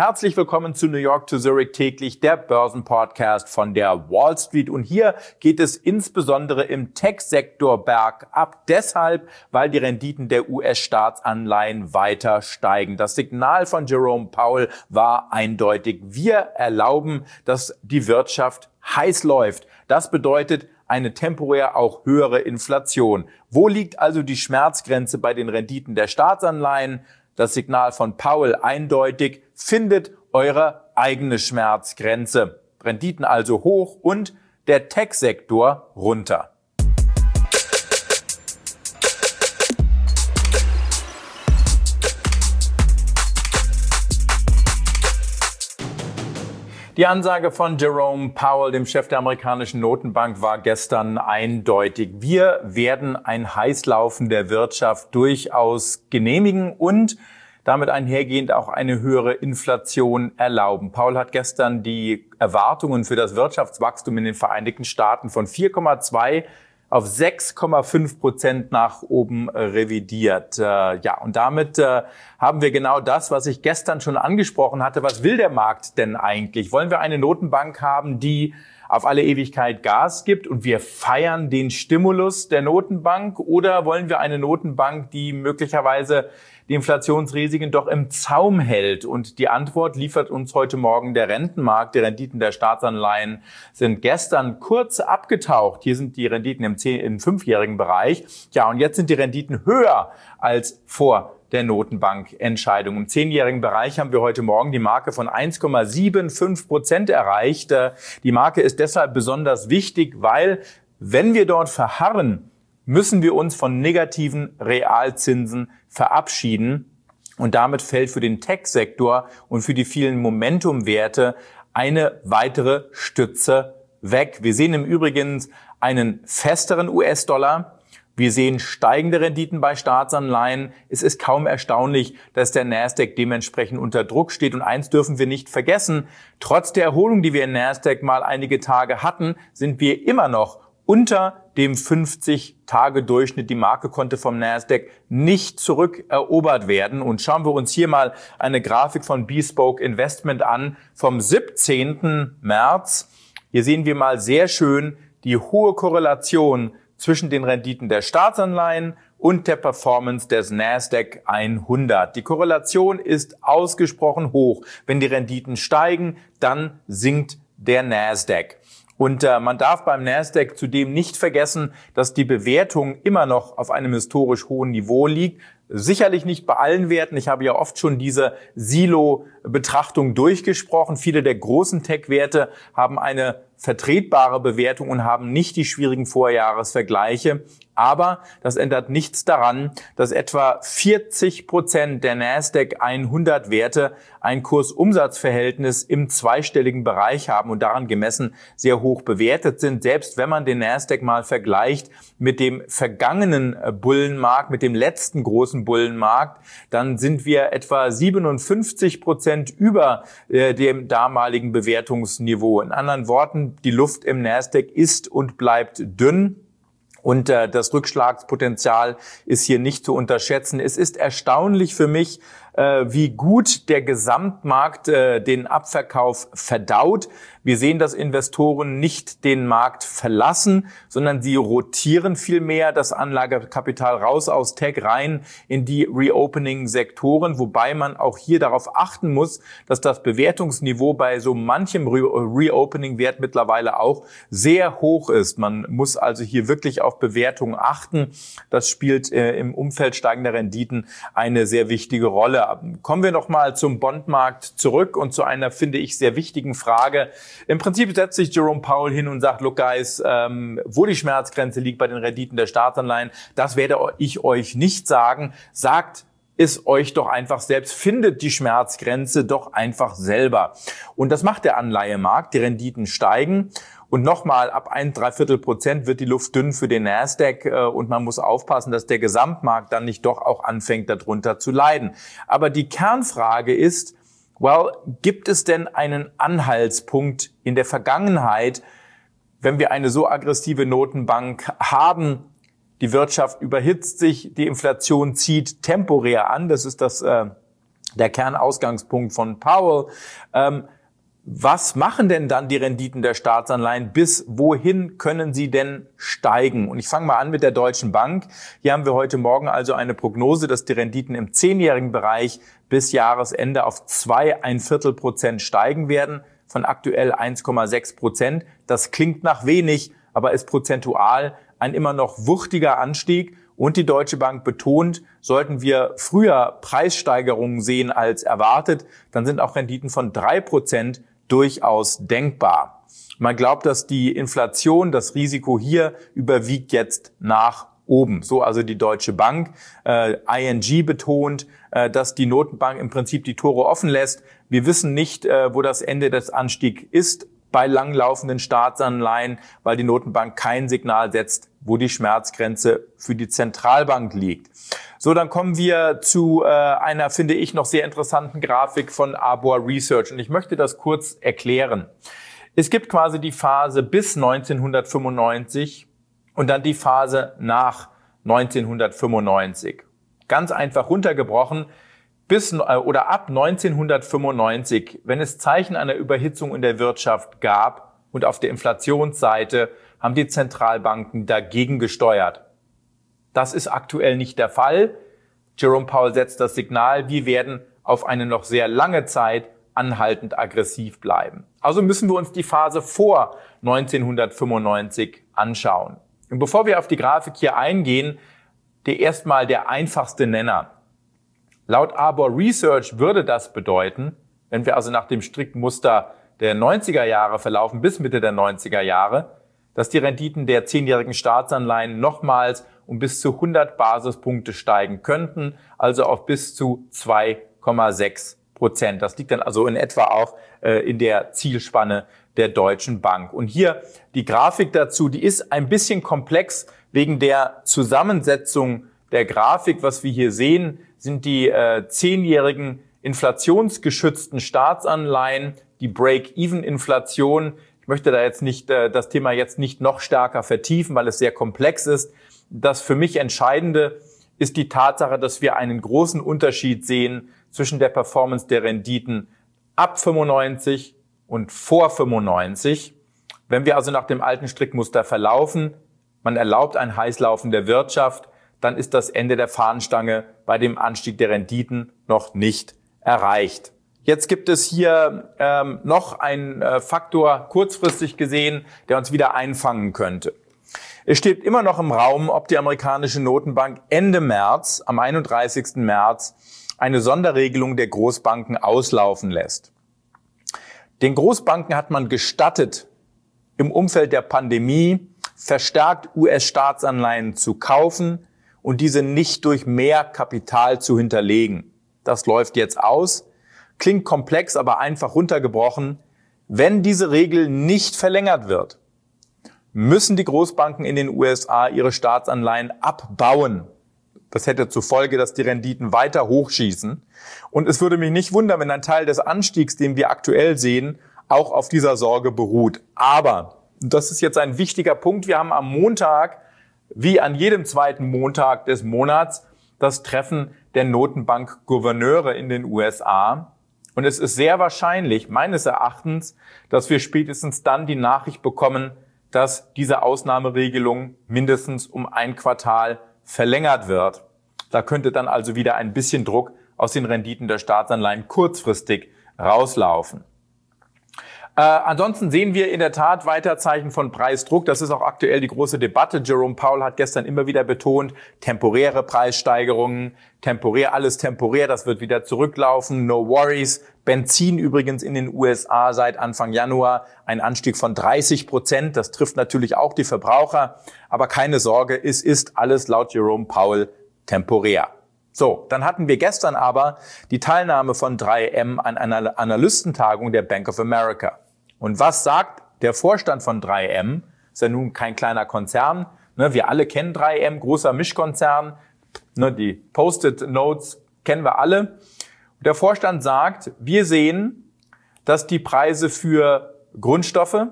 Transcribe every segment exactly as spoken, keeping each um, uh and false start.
Herzlich willkommen zu New York to Zurich täglich, der Börsenpodcast von der Wall Street. Und hier geht es insbesondere im Tech-Sektor bergab. Deshalb, weil die Renditen der U S-Staatsanleihen weiter steigen. Das Signal von Jerome Powell war eindeutig. Wir erlauben, dass die Wirtschaft heiß läuft. Das bedeutet eine temporär auch höhere Inflation. Wo liegt also die Schmerzgrenze bei den Renditen der Staatsanleihen? Das Signal von Powell eindeutig: findet eure eigene Schmerzgrenze. Renditen also hoch und der Tech-Sektor runter. Die Ansage von Jerome Powell, dem Chef der amerikanischen Notenbank, war gestern eindeutig. Wir werden ein Heißlaufen der Wirtschaft durchaus genehmigen und damit einhergehend auch eine höhere Inflation erlauben. Powell hat gestern die Erwartungen für das Wirtschaftswachstum in den Vereinigten Staaten von vier Komma zwei auf sechs Komma fünf Prozent nach oben revidiert. Äh, ja, und damit äh, haben wir genau das, was ich gestern schon angesprochen hatte. Was will der Markt denn eigentlich? Wollen wir eine Notenbank haben, die auf alle Ewigkeit Gas gibt und wir feiern den Stimulus der Notenbank? Oder wollen wir eine Notenbank, die möglicherweise die Inflationsrisiken doch im Zaum hält? Und die Antwort liefert uns heute Morgen der Rentenmarkt. Die Renditen der Staatsanleihen sind gestern kurz abgetaucht. Hier sind die Renditen im, zehn, im fünfjährigen Bereich. Ja, und jetzt sind die Renditen höher als vor der Notenbankentscheidung. Im zehnjährigen Bereich haben wir heute Morgen die Marke von eins Komma fünfundsiebzig Prozent erreicht. Die Marke ist deshalb besonders wichtig, weil wenn wir dort verharren, müssen wir uns von negativen Realzinsen verabschieden. Und damit fällt für den Tech-Sektor und für die vielen Momentum-Werte eine weitere Stütze weg. Wir sehen im Übrigen einen festeren U S-Dollar. Wir sehen steigende Renditen bei Staatsanleihen. Es ist kaum erstaunlich, dass der Nasdaq dementsprechend unter Druck steht. Und eins dürfen wir nicht vergessen: Trotz der Erholung, die wir in Nasdaq mal einige Tage hatten, sind wir immer noch unter dem fünfzig-Tage-Durchschnitt. Die Marke konnte vom Nasdaq nicht zurückerobert werden. Und schauen wir uns hier mal eine Grafik von Bespoke Investment an vom siebzehnten März. Hier sehen wir mal sehr schön die hohe Korrelation zwischen den Renditen der Staatsanleihen und der Performance des Nasdaq hundert. Die Korrelation ist ausgesprochen hoch. Wenn die Renditen steigen, dann sinkt der Nasdaq. Und äh, man darf beim Nasdaq zudem nicht vergessen, dass die Bewertung immer noch auf einem historisch hohen Niveau liegt. Sicherlich nicht bei allen Werten. Ich habe ja oft schon diese Silo-Betrachtung durchgesprochen. Viele der großen Tech-Werte haben eine vertretbare Bewertung und haben nicht die schwierigen Vorjahresvergleiche. Aber das ändert nichts daran, dass etwa vierzig Prozent der Nasdaq hundert Werte ein Kurs-Umsatz-Verhältnis im zweistelligen Bereich haben und daran gemessen sehr hoch bewertet sind. Selbst wenn man den Nasdaq mal vergleicht mit dem vergangenen Bullenmarkt, mit dem letzten großen Bullenmarkt, dann sind wir etwa siebenundfünfzig Prozent über äh, dem damaligen Bewertungsniveau. In anderen Worten, die Luft im Nasdaq ist und bleibt dünn. Und äh, das Rückschlagspotenzial ist hier nicht zu unterschätzen. Es ist erstaunlich für mich, äh, wie gut der Gesamtmarkt äh, den Abverkauf verdaut. Wir sehen, dass Investoren nicht den Markt verlassen, sondern sie rotieren vielmehr das Anlagekapital raus aus Tech rein in die Reopening-Sektoren, wobei man auch hier darauf achten muss, dass das Bewertungsniveau bei so manchem Re- Reopening-Wert mittlerweile auch sehr hoch ist. Man muss also hier wirklich auf Bewertungen achten. Das spielt äh, im Umfeld steigender Renditen eine sehr wichtige Rolle. Kommen wir noch mal zum Bondmarkt zurück und zu einer, finde ich, sehr wichtigen Frage. Im Prinzip setzt sich Jerome Powell hin und sagt: Look guys, ähm, wo die Schmerzgrenze liegt bei den Renditen der Staatsanleihen, das werde ich euch nicht sagen. Sagt es euch doch einfach selbst, findet die Schmerzgrenze doch einfach selber. Und das macht der Anleihemarkt. Die Renditen steigen. Und nochmal, ab ein Dreiviertel Prozent wird die Luft dünn für den Nasdaq äh, und man muss aufpassen, dass der Gesamtmarkt dann nicht doch auch anfängt, darunter zu leiden. Aber die Kernfrage ist: Well, gibt es denn einen Anhaltspunkt in der Vergangenheit, wenn wir eine so aggressive Notenbank haben? Die Wirtschaft überhitzt sich, die Inflation zieht temporär an. Das ist das äh, der Kernausgangspunkt von Powell. Ähm, Was machen denn dann die Renditen der Staatsanleihen? Bis wohin können sie denn steigen? Und ich fange mal an mit der Deutschen Bank. Hier haben wir heute Morgen also eine Prognose, dass die Renditen im zehnjährigen Bereich bis Jahresende auf zwei ein Viertel Prozent steigen werden, von aktuell eins Komma sechs Prozent. Das klingt nach wenig, aber ist prozentual ein immer noch wuchtiger Anstieg. Und die Deutsche Bank betont, sollten wir früher Preissteigerungen sehen als erwartet, dann sind auch Renditen von drei Prozent durchaus denkbar. Man glaubt, dass die Inflation, das Risiko hier überwiegt jetzt nach oben. So also die Deutsche Bank. Äh, I N G betont, äh, dass die Notenbank im Prinzip die Tore offen lässt. Wir wissen nicht, äh, wo das Ende des Anstiegs ist bei langlaufenden Staatsanleihen, weil die Notenbank kein Signal setzt, wo die Schmerzgrenze für die Zentralbank liegt. So, dann kommen wir zu äh, einer, finde ich, noch sehr interessanten Grafik von Arbor Research. Und ich möchte das kurz erklären. Es gibt quasi die Phase bis neunzehnhundertfünfundneunzig und dann die Phase nach neunzehnhundertfünfundneunzig. Ganz einfach runtergebrochen. Bis oder ab neunzehnhundertfünfundneunzig, wenn es Zeichen einer Überhitzung in der Wirtschaft gab und auf der Inflationsseite, haben die Zentralbanken dagegen gesteuert. Das ist aktuell nicht der Fall. Jerome Powell setzt das Signal, wir werden auf eine noch sehr lange Zeit anhaltend aggressiv bleiben. Also müssen wir uns die Phase vor neunzehnhundertfünfundneunzig anschauen. Und bevor wir auf die Grafik hier eingehen, der erstmal der einfachste Nenner. Laut Arbor Research würde das bedeuten, wenn wir also nach dem strikten Muster der neunziger Jahre verlaufen bis Mitte der neunziger Jahre, dass die Renditen der zehnjährigen Staatsanleihen nochmals um bis zu hundert Basispunkte steigen könnten, also auf bis zu zwei Komma sechs Prozent. Das liegt dann also in etwa auch äh, in der Zielspanne der Deutschen Bank. Und hier die Grafik dazu, die ist ein bisschen komplex wegen der Zusammensetzung der Grafik. Was wir hier sehen, sind die äh, zehnjährigen inflationsgeschützten Staatsanleihen, die Break-Even-Inflation. Ich möchte da jetzt nicht äh, das Thema jetzt nicht noch stärker vertiefen, weil es sehr komplex ist. Das für mich Entscheidende ist die Tatsache, dass wir einen großen Unterschied sehen zwischen der Performance der Renditen ab fünfundneunzig und vor fünfundneunzig. Wenn wir also nach dem alten Strickmuster verlaufen, man erlaubt ein Heißlaufen der Wirtschaft, dann ist das Ende der Fahnenstange bei dem Anstieg der Renditen noch nicht erreicht. Jetzt gibt es hier ähm, noch einen äh, Faktor kurzfristig gesehen, der uns wieder einfangen könnte. Es steht immer noch im Raum, ob die amerikanische Notenbank Ende März, am einunddreißigsten März, eine Sonderregelung der Großbanken auslaufen lässt. Den Großbanken hat man gestattet, im Umfeld der Pandemie verstärkt U S-Staatsanleihen zu kaufen und diese nicht durch mehr Kapital zu hinterlegen. Das läuft jetzt aus. Klingt komplex, aber einfach runtergebrochen. Wenn diese Regel nicht verlängert wird, müssen die Großbanken in den U S A ihre Staatsanleihen abbauen. Das hätte zur Folge, dass die Renditen weiter hochschießen. Und es würde mich nicht wundern, wenn ein Teil des Anstiegs, den wir aktuell sehen, auch auf dieser Sorge beruht. Aber, das ist jetzt ein wichtiger Punkt, wir haben am Montag, wie an jedem zweiten Montag des Monats, das Treffen der Notenbankgouverneure in den U S A. Und es ist sehr wahrscheinlich, meines Erachtens, dass wir spätestens dann die Nachricht bekommen, dass diese Ausnahmeregelung mindestens um ein Quartal verlängert wird. Da könnte dann also wieder ein bisschen Druck aus den Renditen der Staatsanleihen kurzfristig rauslaufen. Äh, ansonsten sehen wir in der Tat weiter Zeichen von Preisdruck. Das ist auch aktuell die große Debatte. Jerome Powell hat gestern immer wieder betont, temporäre Preissteigerungen, temporär, alles temporär, das wird wieder zurücklaufen. No worries. Benzin übrigens in den U S A seit Anfang Januar ein Anstieg von dreißig Prozent. Das trifft natürlich auch die Verbraucher. Aber keine Sorge, es ist alles laut Jerome Powell temporär. So, dann hatten wir gestern aber die Teilnahme von drei M an einer Analystentagung der Bank of America. Und was sagt der Vorstand von drei M? Ist ja nun kein kleiner Konzern. Ne, wir alle kennen drei M, großer Mischkonzern. Ne, die Post-it-Notes kennen wir alle. Der Vorstand sagt, wir sehen, dass die Preise für Grundstoffe,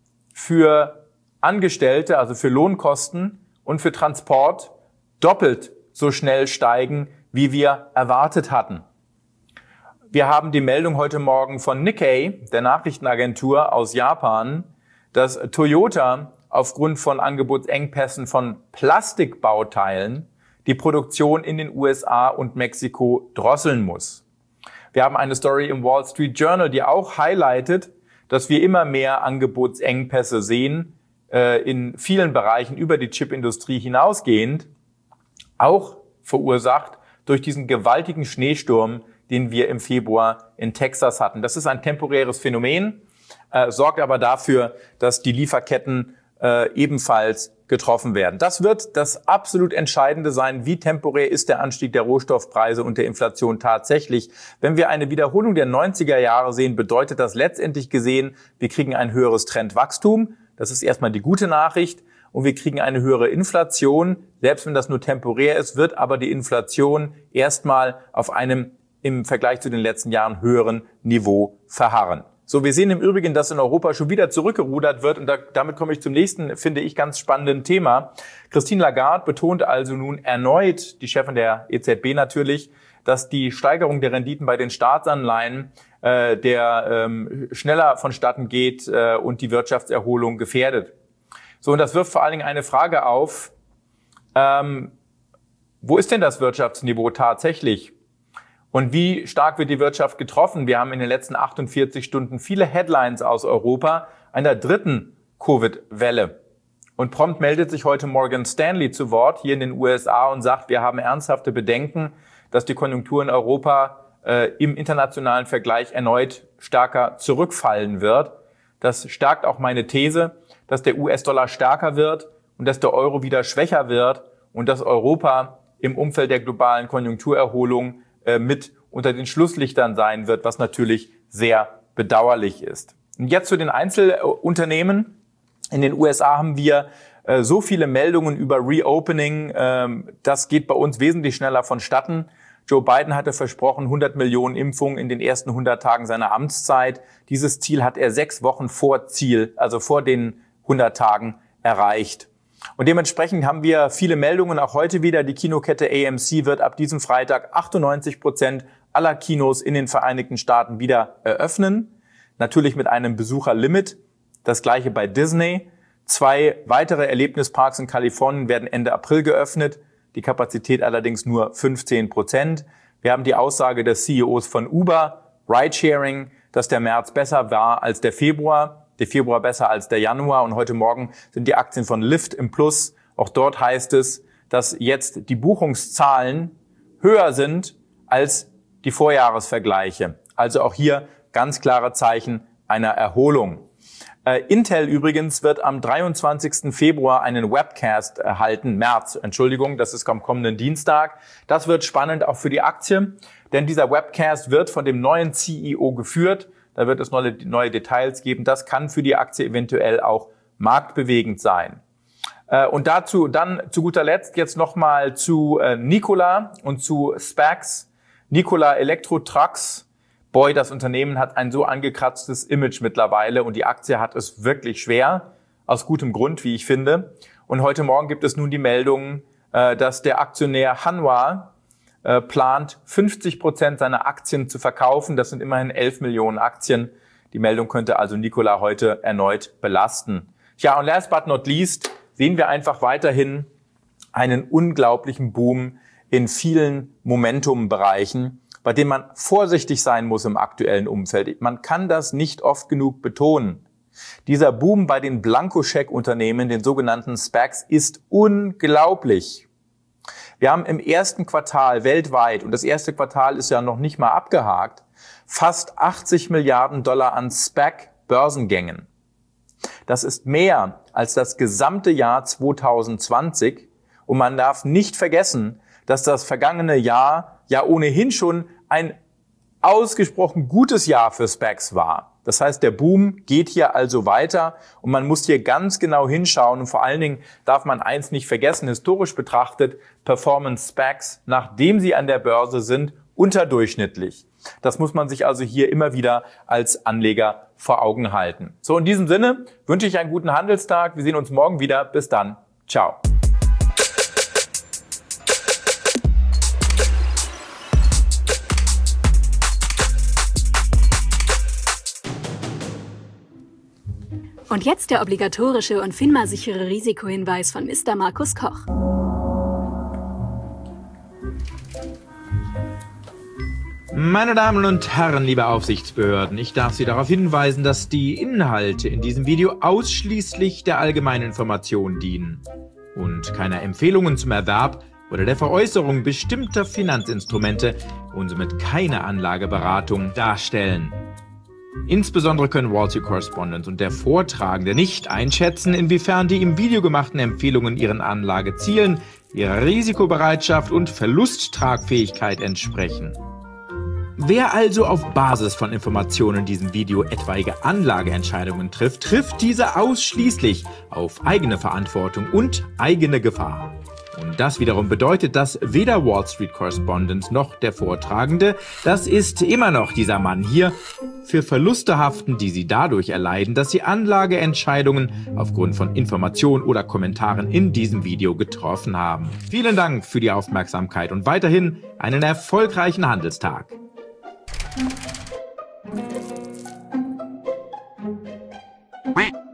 für Angestellte, also für Lohnkosten und für Transport doppelt so schnell steigen, wie wir erwartet hatten. wir haben die Meldung heute Morgen von Nikkei, der Nachrichtenagentur aus Japan, dass Toyota aufgrund von Angebotsengpässen von Plastikbauteilen die Produktion in den U S A und Mexiko drosseln muss. Wir haben eine Story im Wall Street Journal, die auch highlightet, dass wir immer mehr Angebotsengpässe sehen, äh, in vielen Bereichen über die Chipindustrie hinausgehend, auch verursacht durch diesen gewaltigen Schneesturm, den wir im Februar in Texas hatten. Das ist ein temporäres Phänomen, äh, sorgt aber dafür, dass die Lieferketten äh, ebenfalls getroffen werden. Das wird das absolut Entscheidende sein. Wie temporär ist der Anstieg der Rohstoffpreise und der Inflation tatsächlich? Wenn wir eine Wiederholung der neunziger Jahre sehen, bedeutet das letztendlich gesehen, wir kriegen ein höheres Trendwachstum. Das ist erstmal die gute Nachricht. Und wir kriegen eine höhere Inflation. Selbst wenn das nur temporär ist, wird aber die Inflation erstmal auf einem im Vergleich zu den letzten Jahren höheren Niveau verharren. So, wir sehen im Übrigen, dass in Europa schon wieder zurückgerudert wird. Und da, damit komme ich zum nächsten, finde ich, ganz spannenden Thema. Christine Lagarde betont also nun erneut, die Chefin der E Z B natürlich, dass die Steigerung der Renditen bei den Staatsanleihen äh, der ähm, schneller vonstatten geht äh, und die Wirtschaftserholung gefährdet. So, und das wirft vor allen Dingen eine Frage auf, ähm, wo ist denn das Wirtschaftsniveau tatsächlich? Und wie stark wird die Wirtschaft getroffen? Wir haben in den letzten achtundvierzig Stunden viele Headlines aus Europa einer dritten Covid-Welle. Und prompt meldet sich heute Morgan Stanley zu Wort hier in den U S A und sagt, wir haben ernsthafte Bedenken, dass die Konjunktur in Europa äh, im internationalen Vergleich erneut stärker zurückfallen wird. Das stärkt auch meine These, dass der U S-Dollar stärker wird und dass der Euro wieder schwächer wird und dass Europa im Umfeld der globalen Konjunkturerholung äh, mit unter den Schlusslichtern sein wird, was natürlich sehr bedauerlich ist. Und jetzt zu den Einzelunternehmen. In den U S A haben wir äh, so viele Meldungen über Reopening. Ähm, das geht bei uns wesentlich schneller vonstatten. Joe Biden hatte versprochen, hundert Millionen Impfungen in den ersten hundert Tagen seiner Amtszeit. Dieses Ziel hat er sechs Wochen vor Ziel, also vor den hundert Tagen erreicht. Und dementsprechend haben wir viele Meldungen, auch heute wieder. Die Kinokette A M C wird ab diesem Freitag achtundneunzig Prozent aller Kinos in den Vereinigten Staaten wieder eröffnen. Natürlich mit einem Besucherlimit. Das gleiche bei Disney. Zwei weitere Erlebnisparks in Kalifornien werden Ende April geöffnet. Die Kapazität allerdings nur fünfzehn Prozent. Wir haben die Aussage des C E Os von Uber, Ridesharing, dass der März besser war als der Februar, der Februar besser als der Januar. Und heute Morgen sind die Aktien von Lyft im Plus. Auch dort heißt es, dass jetzt die Buchungszahlen höher sind als die Vorjahresvergleiche. Also auch hier ganz klare Zeichen einer Erholung. Äh, Intel übrigens wird am dreiundzwanzigsten Februar einen Webcast erhalten, März, Entschuldigung, das ist am kommenden Dienstag. Das wird spannend auch für die Aktie, denn dieser Webcast wird von dem neuen C E O geführt. Da wird es neue, neue Details geben. Das kann für die Aktie eventuell auch marktbewegend sein. Äh, und dazu dann zu guter Letzt jetzt nochmal zu äh, Nikola und zu SPACs. Nikola Electro Trucks. Boy, das Unternehmen hat ein so angekratztes Image mittlerweile und die Aktie hat es wirklich schwer, aus gutem Grund, wie ich finde. Und heute Morgen gibt es nun die Meldung, dass der Aktionär Hanwha plant, fünfzig Prozent seiner Aktien zu verkaufen. Das sind immerhin elf Millionen Aktien. Die Meldung könnte also Nikola heute erneut belasten. Tja, und last but not least sehen wir einfach weiterhin einen unglaublichen Boom in vielen Momentum-Bereichen, bei dem man vorsichtig sein muss im aktuellen Umfeld. Man kann das nicht oft genug betonen. Dieser Boom bei den Blankoscheck-Unternehmen, den sogenannten SPACs, ist unglaublich. Wir haben im ersten Quartal weltweit, und das erste Quartal ist ja noch nicht mal abgehakt, fast achtzig Milliarden Dollar an SPAC-Börsengängen. Das ist mehr als das gesamte Jahr zweitausendzwanzig. Und man darf nicht vergessen, dass das vergangene Jahr ja ohnehin schon ein ausgesprochen gutes Jahr für SPACs war. Das heißt, der Boom geht hier also weiter und man muss hier ganz genau hinschauen. Und vor allen Dingen darf man eins nicht vergessen, historisch betrachtet performen SPACs, nachdem sie an der Börse sind, unterdurchschnittlich. Das muss man sich also hier immer wieder als Anleger vor Augen halten. So, in diesem Sinne wünsche ich einen guten Handelstag. Wir sehen uns morgen wieder. Bis dann. Ciao. Und jetzt der obligatorische und FINMA-sichere Risikohinweis von Mister Markus Koch. Meine Damen und Herren, liebe Aufsichtsbehörden, ich darf Sie darauf hinweisen, dass die Inhalte in diesem Video ausschließlich der allgemeinen Information dienen und keiner Empfehlungen zum Erwerb oder der Veräußerung bestimmter Finanzinstrumente und somit keine Anlageberatung darstellen. Insbesondere können Wall Street Correspondent und der Vortragende nicht einschätzen, inwiefern die im Video gemachten Empfehlungen ihren Anlagezielen, ihrer Risikobereitschaft und Verlusttragfähigkeit entsprechen. Wer also auf Basis von Informationen in diesem Video etwaige Anlageentscheidungen trifft, trifft diese ausschließlich auf eigene Verantwortung und eigene Gefahr. Und das wiederum bedeutet, dass weder Wall Street Correspondent noch der Vortragende, das ist immer noch dieser Mann hier, für Verluste haften, die sie dadurch erleiden, dass sie Anlageentscheidungen aufgrund von Informationen oder Kommentaren in diesem Video getroffen haben. Vielen Dank für die Aufmerksamkeit und weiterhin einen erfolgreichen Handelstag. Quack.